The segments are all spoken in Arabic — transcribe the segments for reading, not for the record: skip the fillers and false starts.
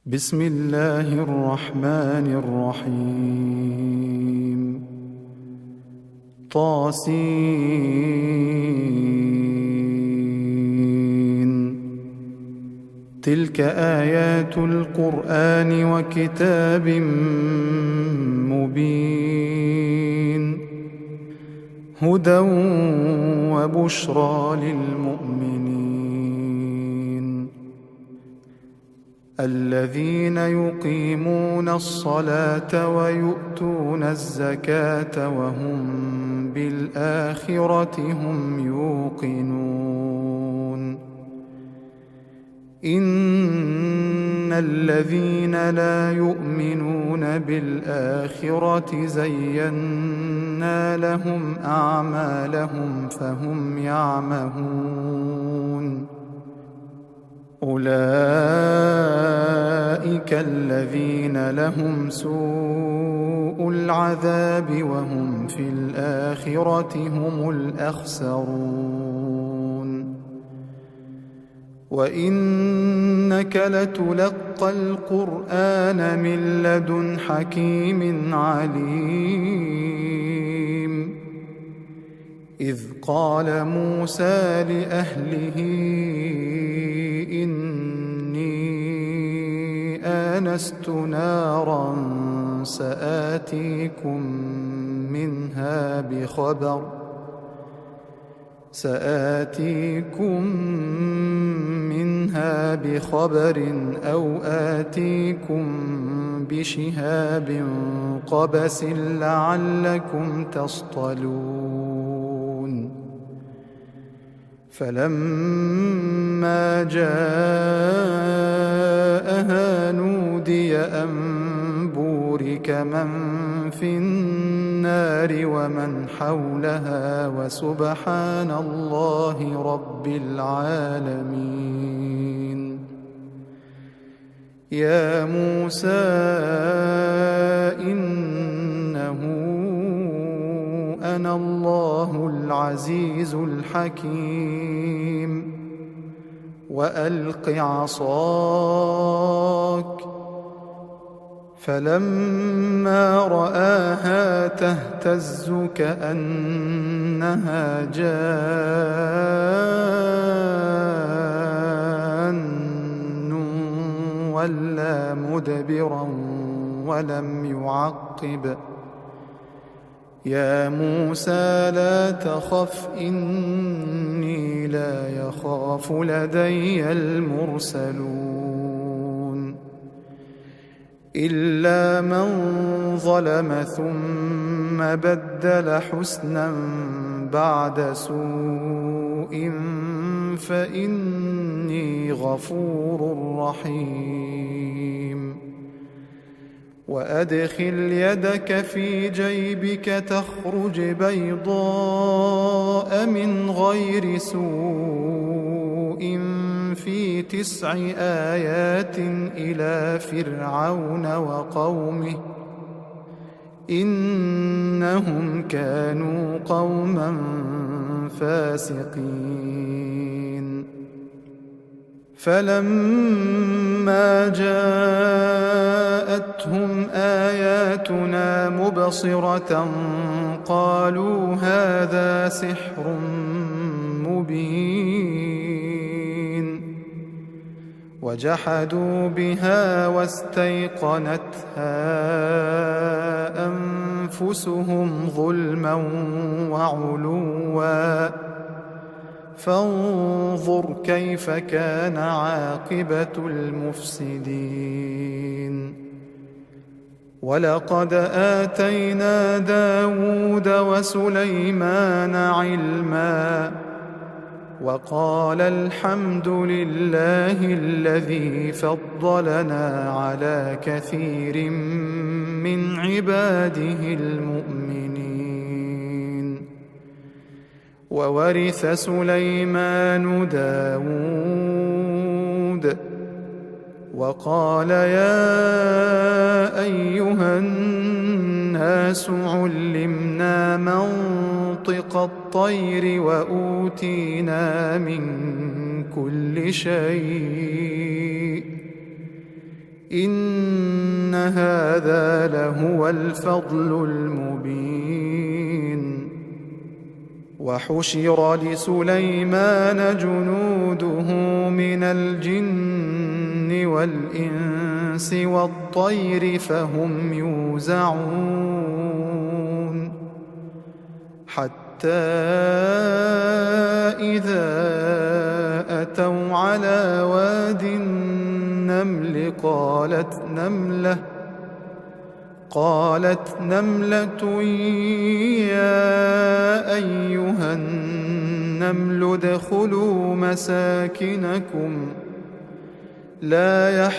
بسم الله الرحمن الرحيم طاسين تلك آيات القرآن وكتاب مبين هدى وبشرى للمؤمنين الذين يقيمون الصلاة ويؤتون الزكاة وهم بالآخرة هم يوقنون إن الذين لا يؤمنون بالآخرة زينا لهم أعمالهم فهم يعمهون أولئك الذين لهم سوء العذاب وهم في الآخرة هم الأخسرون وإنك لتلقى القرآن من لدن حكيم عليم إذ قال موسى لأهله إني آنست نارا سآتيكم منها بخبر أو آتيكم بشهاب قبس لعلكم تصطلون فلما جاءها نودي أن بورك من في النار ومن حولها وسبحان الله رب العالمين يا موسى إنه أنا الله العزيز الحكيم وألق عصاك فلما رآها تهتز كأنها جان ولا مدبرا ولم يعقب يا موسى لا تخف إني لا يخاف لدي المرسلون إلا من ظلم ثم بدل حسنا بعد سوء فإني غفور رحيم وأدخل يدك في جيبك تخرج بيضاء من غير سوء في 9 آيات إلى فرعون وقومه إنهم كانوا قوما فاسقين فلما جاءتهم آياتنا مبصرة قالوا هذا سحر مبين وجحدوا بها واستيقنتها أنفسهم ظلما وعلوا فانظر كيف كان عاقبة المفسدين ولقد آتينا داود وسليمان علما وقال الحمد لله الذي فضلنا على كثير من عباده المؤمنين وورث سليمان داود وقال يا أيها الناس علمنا منطق الطير وأوتينا من كل شيء إن هذا لهو الفضل المبين. وحشر لسليمان جنوده من الجن والإنس والطير فهم يوزعون حتى إذا أتوا على واد النمل قالت نملة يا أيها النمل ادخلوا مساكنكم لا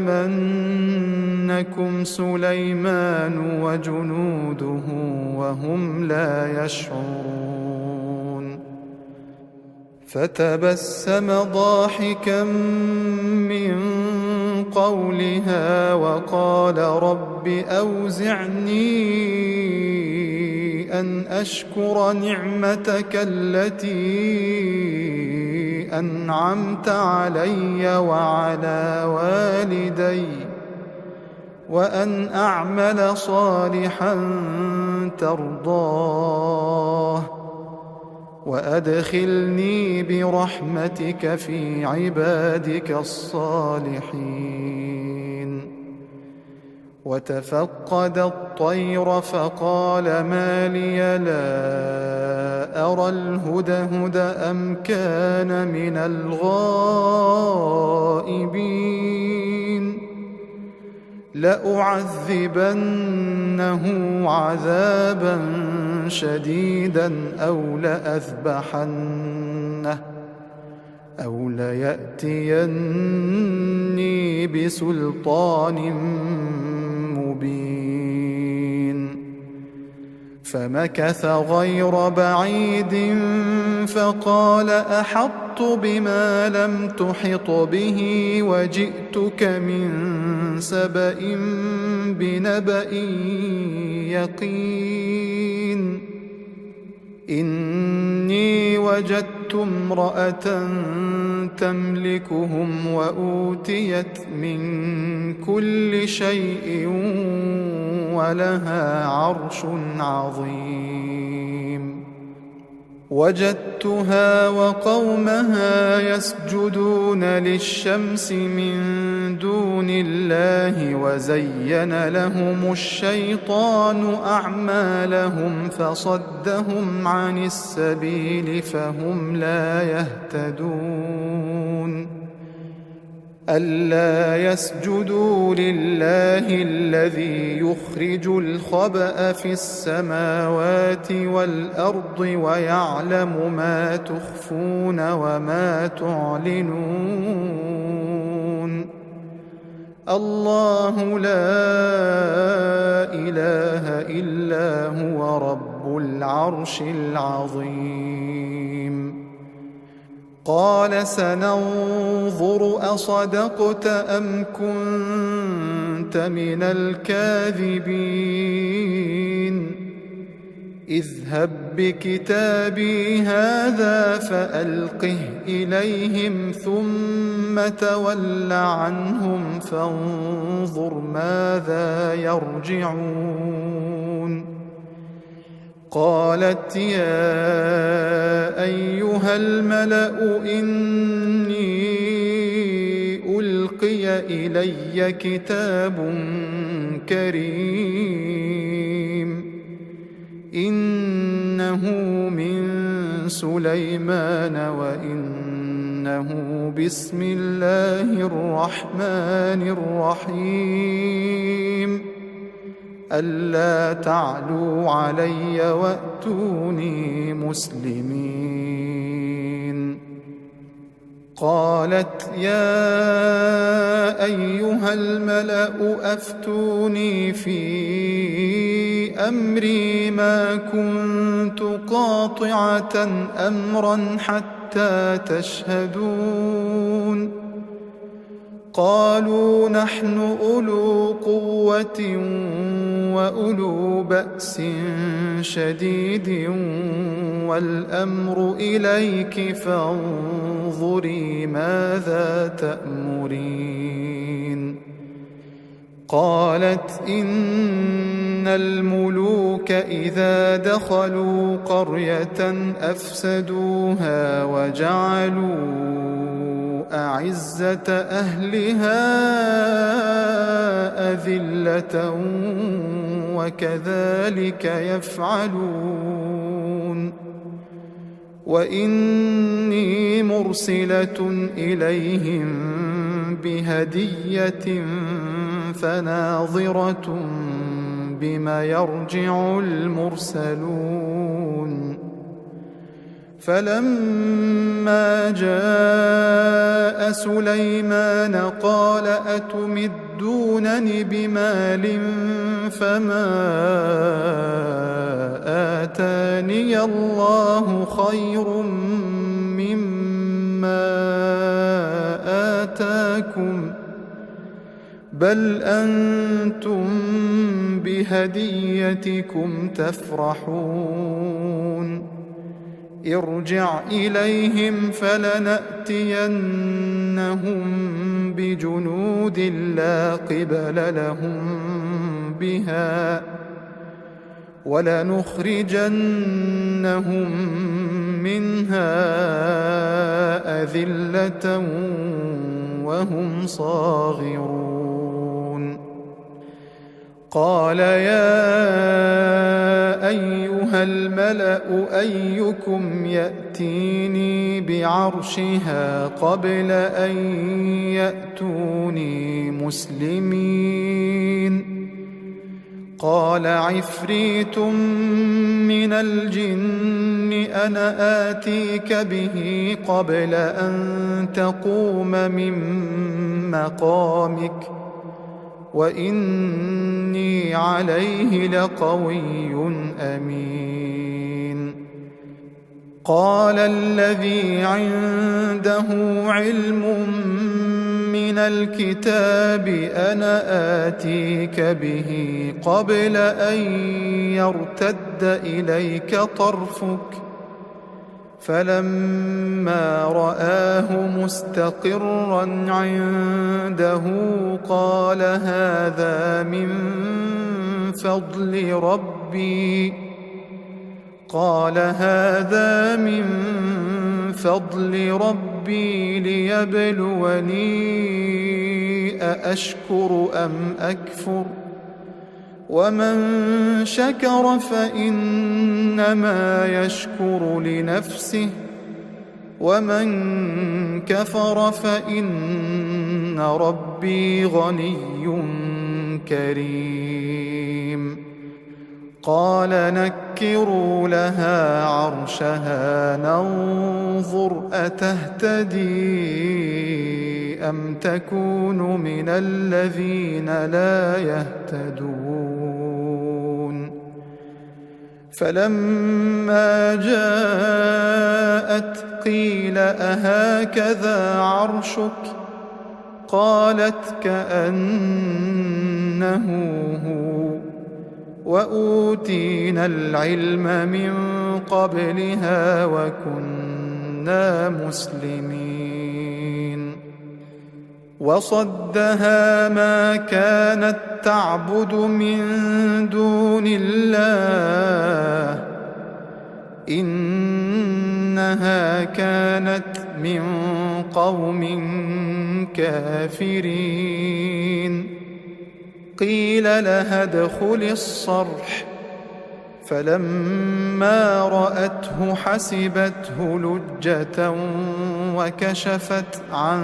يحطمنكم سليمان وجنوده وهم لا يشعرون. فتبسم ضاحكا من قولها وقال رب أوزعني أن أشكر نعمتك التي أنعمت علي وعلى والدي وأن أعمل صالحا ترضاه وأدخلني برحمتك في عبادك الصالحين. وتفقد الطير فقال ما لي لا أرى الهدهد أم كان من الغائبين لأعذبنه عذابا شديدا أو ليأتيني بسلطان مبين. فمكث غير بعيد فقال أحطت بما لم تحط به وجئتك من سبأ بنبأ يقين. إني وجدت امرأة تملكهم وأوتيت من كل شيء ولها عرش عظيم. وجدتها وقومها يسجدون للشمس من دون الله وزين لهم الشيطان أعمالهم فصدهم عن السبيل فهم لا يهتدون. ألا يسجدوا لله الذي يخرج الخبأ في السماوات والأرض ويعلم ما تخفون وما تعلنون. الله لا إله إلا هو رب العرش العظيم. قال سننظر أصدقت أم كنت من الكاذبين. اذهب بكتابي هذا فألقه إليهم ثم تول عنهم فانظر ماذا يرجعون. قالت يا أيها الملأ إني ألقي إلي كتاب كريم إنه من سليمان وإنه بسم الله الرحمن الرحيم ألا تعلوا علي وأتوني مسلمين. قالت يا أيها الملأ أفتوني في أمري ما كنت قاطعة أمرا حتى تشهدون. قالوا نحن أولو قوة وأولو بأس شديد والأمر إليك فانظري ماذا تأمرين. قالت إن الملوك إذا دخلوا قرية أفسدوها وجعلوا أعزة أهلها أذلة وكذلك يفعلون وإني مرسلة إليهم بهدية فناظرة بما يرجع المرسلون فلما جاء سليمان قال أتمدونني بمال فما آتاني الله خير مما آتاكم بل أنتم بهديتكم تفرحون ارجع إليهم فلنأتينهم بجنود لا قبل لهم بها ولنخرجنهم منها أذلة وهم صاغرون قال يا أيها الملأ أيكم يأتيني بعرشها قبل أن يأتوني مسلمين قال عفريت من الجن أنا آتيك به قبل أن تقوم من مقامك وإني عليه لقوي أمين قال الذي عنده علم من الكتاب أنا آتيك به قبل أن يرتد إليك طرفك فلما رآه مستقرا عنده قال هذا من فضل ربي ليبلوني أأشكر أم أكفر ومن شكر فإنما يشكر لنفسه ومن كفر فإن ربي غني كريم قال نكروا لها عرشها ننظر أتهتدي أم تكون من الذين لا يهتدون فلما جاءت قيل أهكذا عرشك قالت كأنه هو وأوتينا العلم من قبلها وكنا مسلمين وصدها ما كانت تعبد من دون الله إنها كانت من قوم كافرين قيل لها ادخل الصرح فلما رأته حسبته لجة وكشفت عن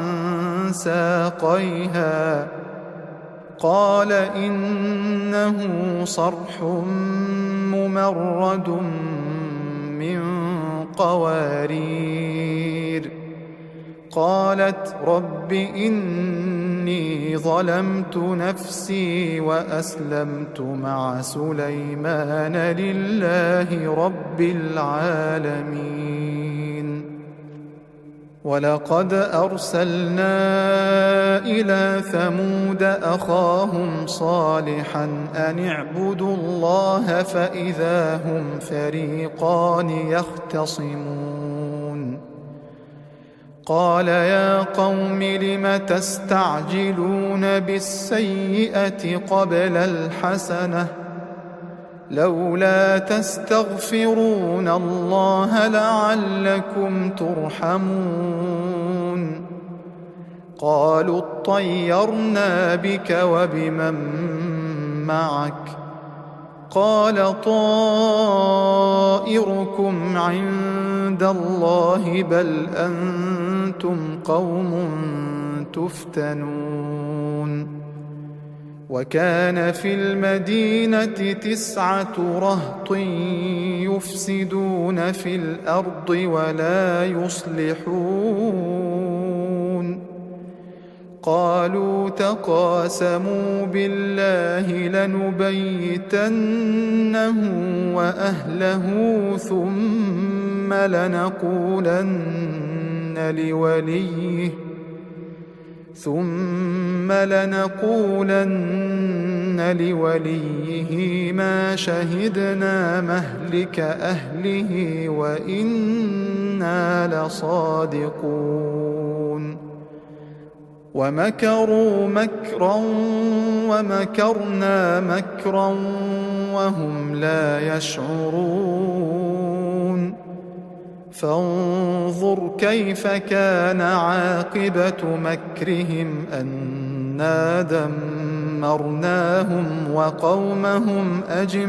ساقيها قال إنه صرح ممرد من قوارير قالت رب إني ظلمت نفسي وأسلمت مع سليمان لله رب العالمين ولقد أرسلنا إلى ثمود أخاهم صالحا أن اعبدوا الله فإذا هم فريقان يختصمون قال يا قوم لم تستعجلون بالسيئة قبل الحسنة لولا تستغفرون الله لعلكم ترحمون قالوا اطيرنا بك وبمن معك قال طائركم عند الله بل أنتم قوم تفتنون وكان في المدينة 9 رهط يفسدون في الأرض ولا يصلحون قالوا تقاسموا بالله لنبيتنه وأهله ثم لنقولن لوليه ما شهدنا مهلك أهله وإنا لصادقون ومكروا مكرا ومكرنا مكرا وهم لا يشعرون فانظر كيف كان عاقبة مكرهم أنا دمرناهم وقومهم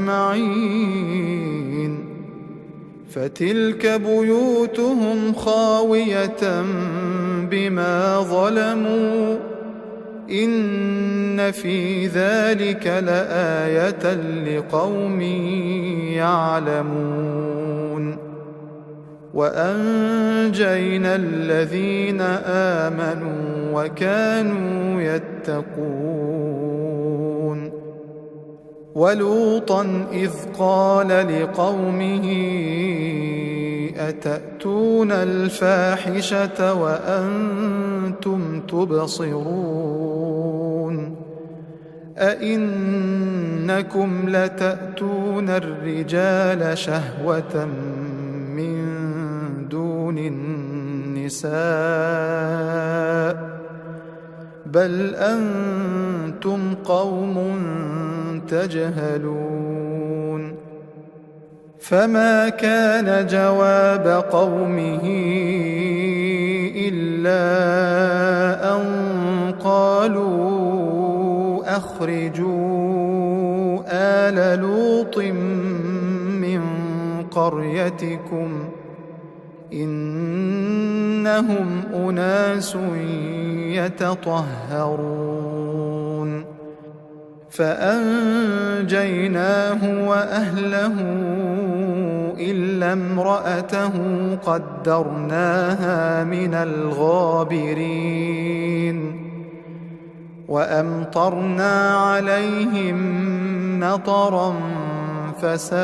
أجمعين فتلك بيوتهم خاوية بما ظلموا إن في ذلك لآية لقوم يعلمون وأنجينا الذين آمنوا وكانوا يتقون ولوطا إذ قال لقومه أتأتون الفاحشة وأنتم تبصرون أئنكم لتأتون الرجال شهوة من دون النساء بل أنتم قوم تجهلون فما كان جواب قومه إلا أن قالوا أخرجوا آل لوط من قريتكم إنهم أناس يتطهرون فأنجيناه وأهله إلا امرأته قدرناها من الغابرين وأمطرنا عليهم مطرا فساء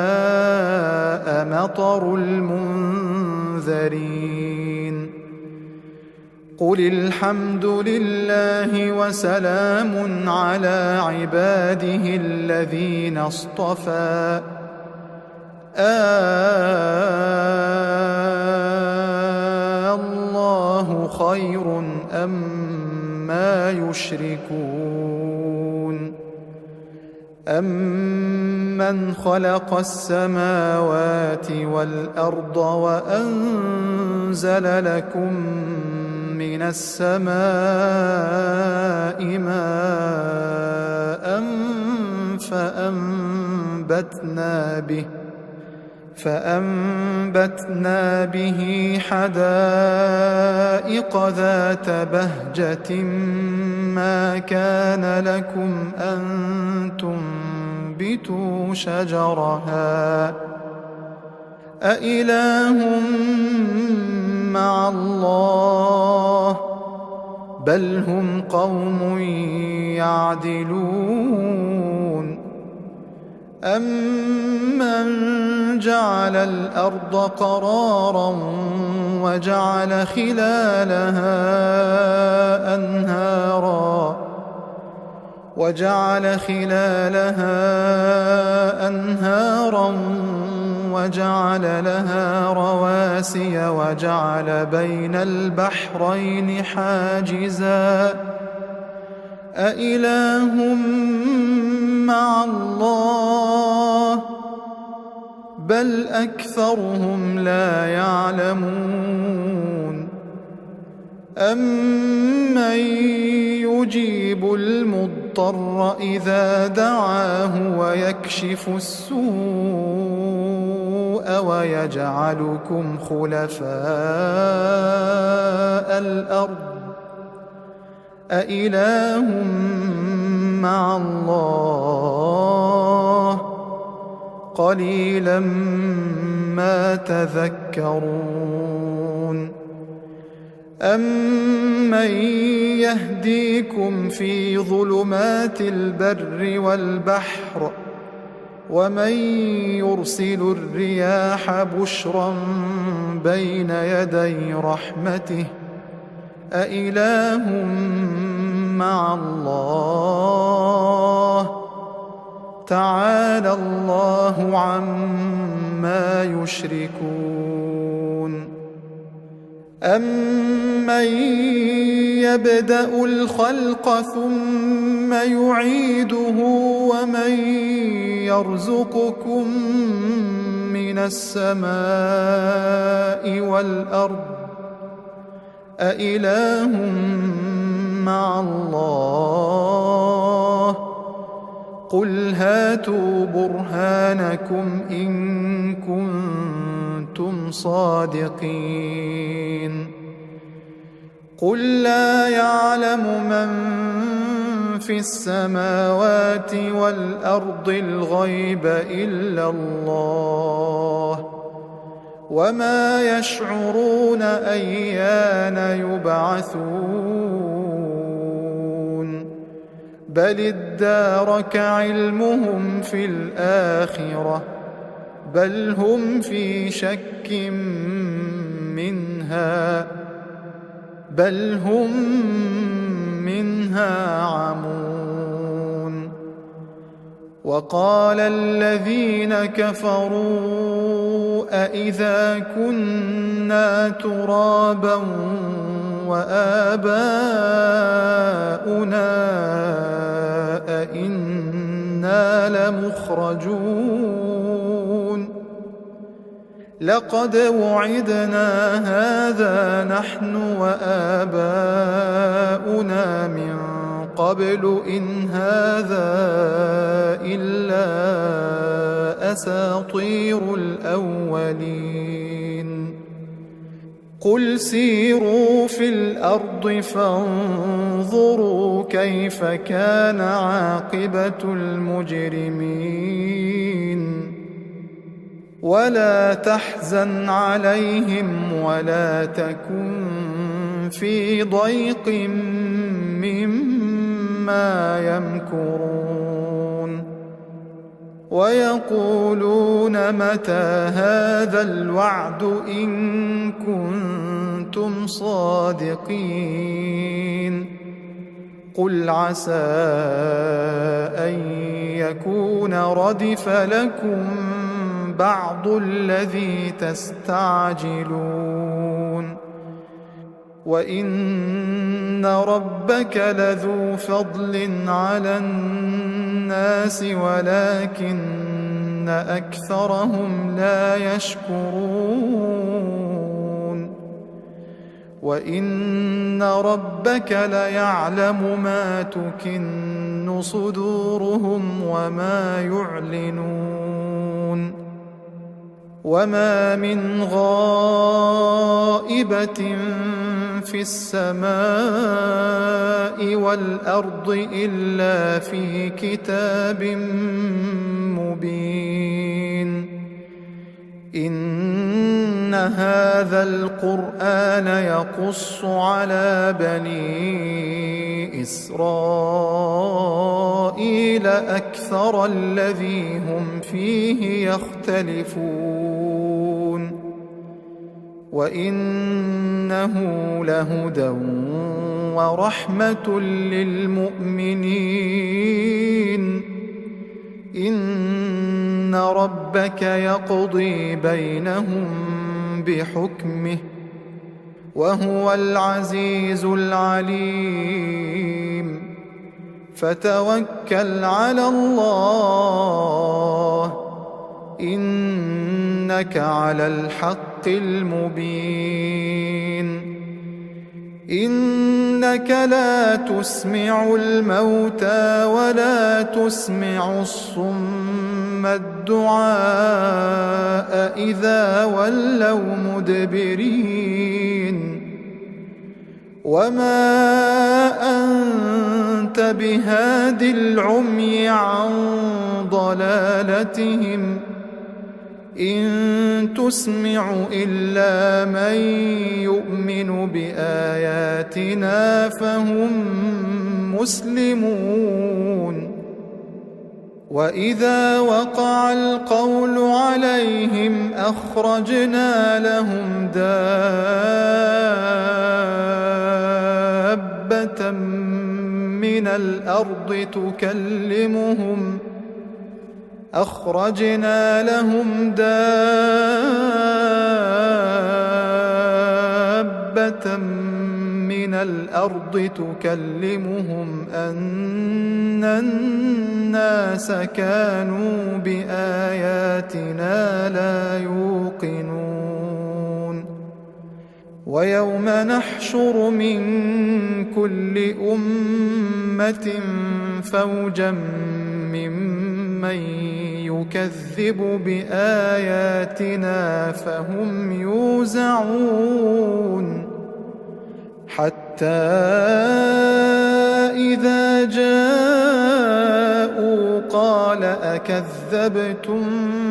مطر المنذرين قل الحمد لله وسلام على عباده الذين اصطفى الله خير أما يشركون أمن خلق السماوات والأرض وأنزل لكم من السماء ماء فأنبتنا به حدائق ذات بهجة ما كان لكم أن تنبتوا شجرها أإله مع الله بل هم قوم يعدلون أمن جعل الأرض قرارا وجعل خلالها أنهارا وجعل لها رواسي وجعل بين البحرين حاجزا أإله مع الله بل أكثرهم لا يعلمون أمن يجيب المضطر إذا دعاه ويكشف السوء ويجعلكم خلفاء الأرض أإله مع الله قليلا ما تذكرون أمن يهديكم في ظلمات البر والبحر ومن يرسل الرياح بشرا بين يدي رحمته أإله مع الله تعالى الله عما يشركون أمن يبدأ الخلق ثم يعيده ومن يرزقكم من السماء والأرض أإله مع الله قل هاتوا برهانكم إن كنتم صادقين قل لا يعلم من في السماوات والأرض الغيب إلا الله وما يشعرون أيان يبعثون بل ادارك علمهم في الآخرة بل هم في شك منها بل هم منها عمون وقال الذين كفروا أإذا كنا ترابا وآباؤنا أإنا لمخرجون لقد وعدنا هذا نحن وآباؤنا من قبل إن هذا إلا أساطير الأولين قل سيروا في الأرض فانظروا كيف كان عاقبة المجرمين ولا تحزن عليهم ولا تكن في ضيق مما يمكرون ويقولون متى هذا الوعد إن كنتم صادقين قل عسى أن يكون ردف لكم بعض الذي تستعجلون وإن ربك لذو فضل على الناس ولكن أكثرهم لا يشكرون وإن ربك ليعلم ما تكن صدورهم وما يعلنون وما من غائبة في السماء والأرض إلا في كتاب مبين إن هذا القرآن يقص على بني إسرائيل أكثر الذي هم فيه يختلفون وإنه لهدى ورحمة للمؤمنين إن إن ربك يقضي بينهم بحكمه وهو العزيز العليم فتوكل على الله إنك على الحق المبين إنك لا تسمع الموتى ولا تسمع الصم الدعاء إذا ولوا مدبرين وما أنت بهاد العمي عن ضلالتهم إن تسمع إلا من يؤمن بآياتنا فهم مسلمون وإذا وقع القول عليهم أخرجنا لهم دابة من الأرض تكلمهم أن الناس كانوا بآياتنا لا يوقنون ويوم نحشر من كل أمة فوجا ممن يكذب بآياتنا فهم يوزعون حتى إذا جاءوا قال أكذبتم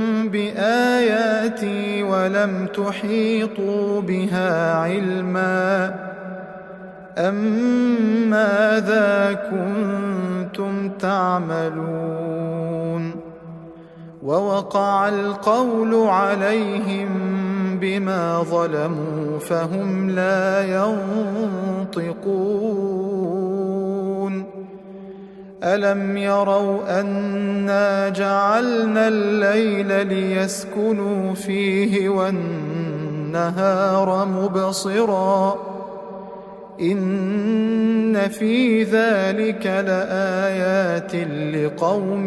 بآياتي ولم تحيطوا بها علما أم ماذا كنتم تعملون ووقع القول عليهم بما ظلموا فهم لا ينطقون ألم يروا أنا جعلنا الليل ليسكنوا فيه والنهار مبصرا إن في ذلك لآيات لقوم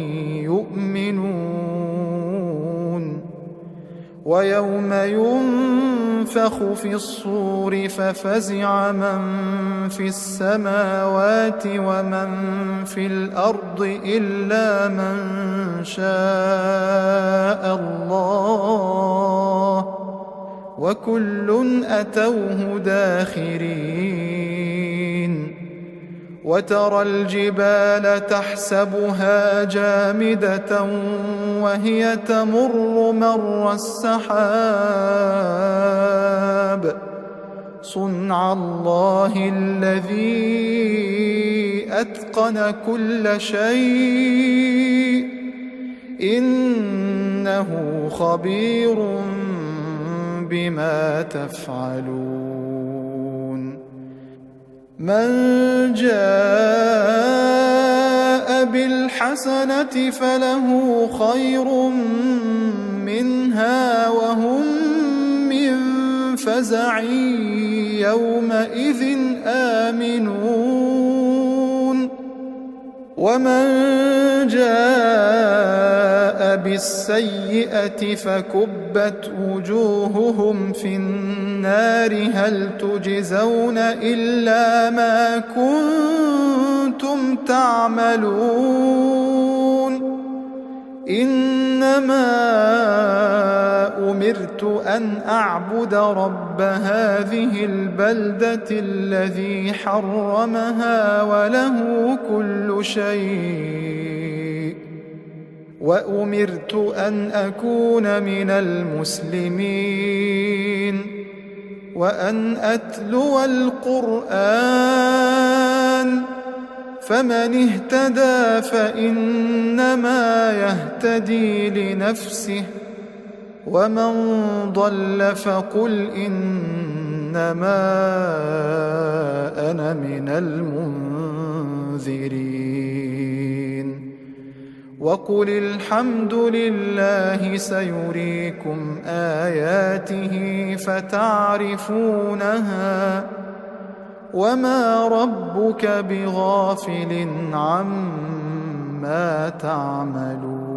يؤمنون ويوم ينفخ في الصور ففزع من في السماوات ومن في الأرض إلا من شاء الله وكل أتوه داخرين وترى الجبال تحسبها جامدة وهي تمر مر السحاب صنع الله الذي أتقن كل شيء إنه خبير بما تفعلون من جاء بالحسنة فله خير منها وهم من فزع يومئذ آمنون ومن جاء بالسيئة فكبت وجوههم في النار هل تجزون إلا ما كنتم تعملون إنما أمرت أن أعبد رب هذه البلدة الذي حرمها وله كل شيء وأمرت أن أكون من المسلمين وأن أتلو القرآن فمن اهتدى فإنما يهتدي لنفسه ومن ضل فقل إنما أنا من المنذرين وقل الحمد لله سيريكم آياته فتعرفونها وما ربك بغافل عما تعملون